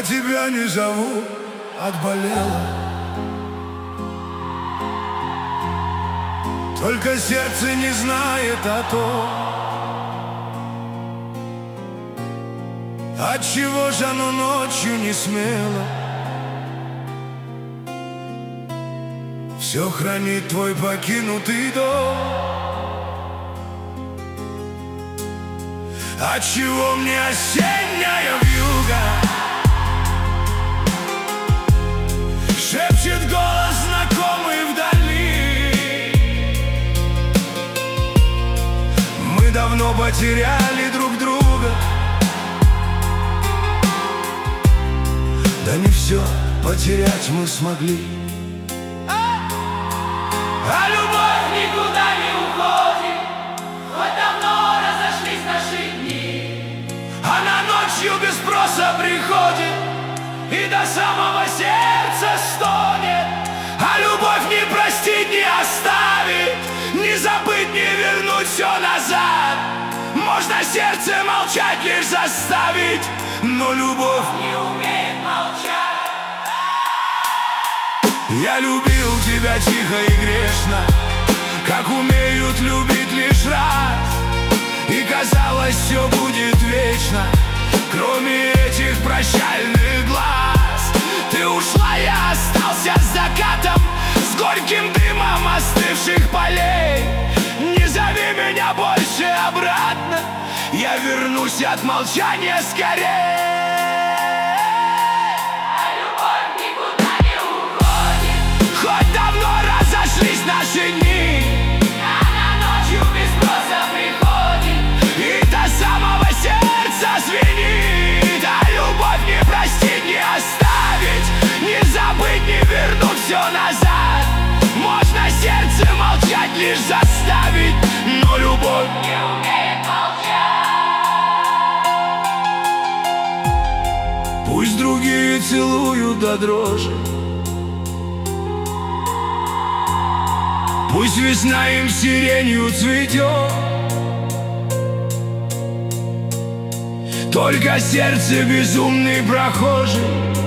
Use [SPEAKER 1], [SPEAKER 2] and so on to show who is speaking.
[SPEAKER 1] тебя не зову, отболела. Только сердце не знает о том, отчего же оно ночью не смело. Все хранит твой покинутый дом. Отчего мне осенняя вьюга шепчет голос знакомый вдали? Мы давно потеряли друг друга. Да не все потерять мы смогли.
[SPEAKER 2] А любовь никуда не уходит, хоть давно разошлись наши дни.
[SPEAKER 1] Она ночью без спроса приходит и до самого сердца стонет. А любовь не простить, не оставить, не забыть, не вернуть все назад. Можно сердце молчать, лишь заставить, но любовь
[SPEAKER 2] не умеет молчать.
[SPEAKER 1] Я любил тебя тихо и грешно, как умеют любить лишь раз. И казалось, все будет вечно, кроме этих прощальных глаз. Ты ушла, я остался с закатом, с горьким дымом остывших полей. Не зови меня больше обратно, я вернусь от молчания скорее. Наши дни,
[SPEAKER 2] она ночью без спроса приходит
[SPEAKER 1] и до самого сердца звенит. А любовь не простить, не оставить, не забыть, не вернуть все назад. Можно сердце молчать, лишь заставить, но любовь
[SPEAKER 2] не умеет молчать.
[SPEAKER 1] Пусть другие целуют до дрожи, пусть весна им сиренью цветет, только сердце безумный прохожий